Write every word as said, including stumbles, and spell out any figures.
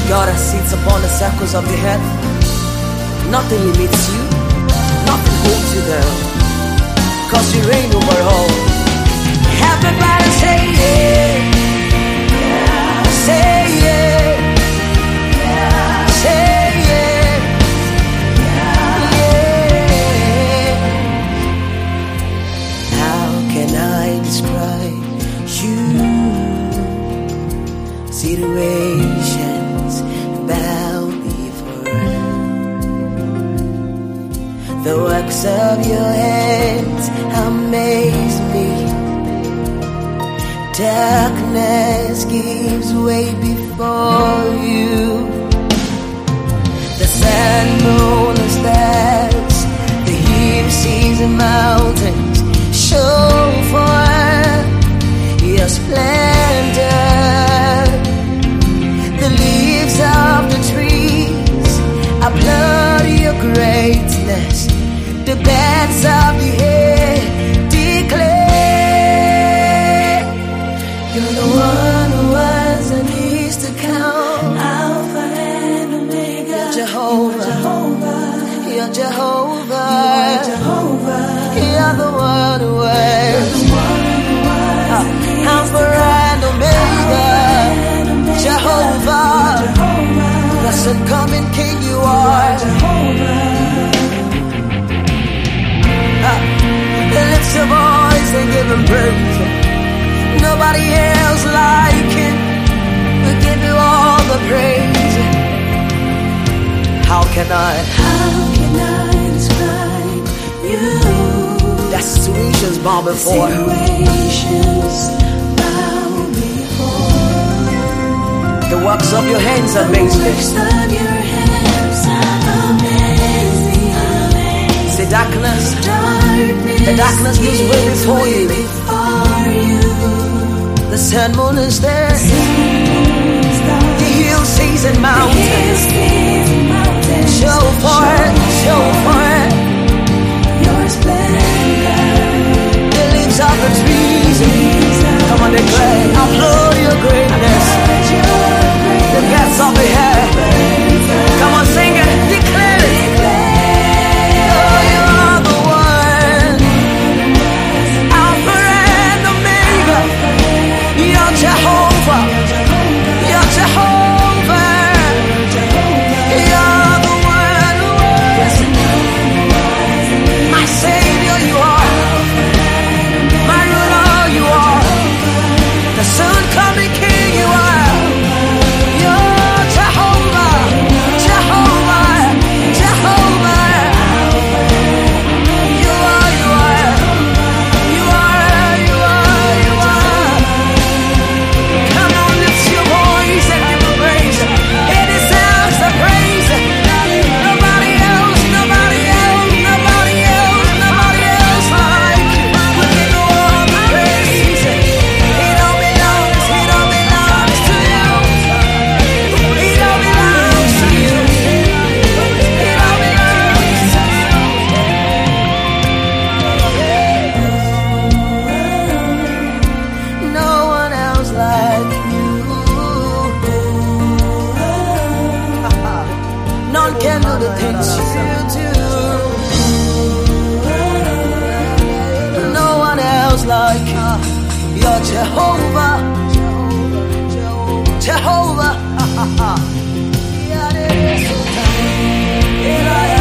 God that sits upon the circles of the earth. Nothing limits you, nothing holds you down, cause you reign over all. Everybody say yeah, yeah. Say yeah, yeah. Say yeah, yeah. Yeah. How can I describe you? Situations bow before the works of your hands amaze me. Darkness gives way before you. The sun, moon, and stars, the hills, seas, and mountains show forth your splendor. The leaves of the trees applaud your greatness. The birds of the air declare you're the one who was and is to come. Alpha and Omega. You're Jehovah. You're Jehovah. You're Jehovah. You're the one who was. Alpha and Omega. Jehovah. Blessed coming King you are. Lift your voice and give him praise. Nobody else like him. We give you all the praise. How can I? How can I describe you? That situations bow before. Situations bow before. The works of your hands amaze me. The works of your hands amaze me. The darkness, darkness, the darkness gives way before you. Before you. The sun, moon, and stars, the hills, seas, and mountains show forth, show forth your splendor. The leaves of the trees, come on, declare, applaud your greatness. The birds of the air, come on, sing it, declare it. Jehovah, you're Jehovah, you're the one who is. My Savior you are, my ruler you are, the soon coming King you are. You're Jehovah, Jehovah, Jehovah. You are, you are, you are, you are, you are. None can do the things you do. No one else like you. You're Jehovah, Jehovah. Jehovah.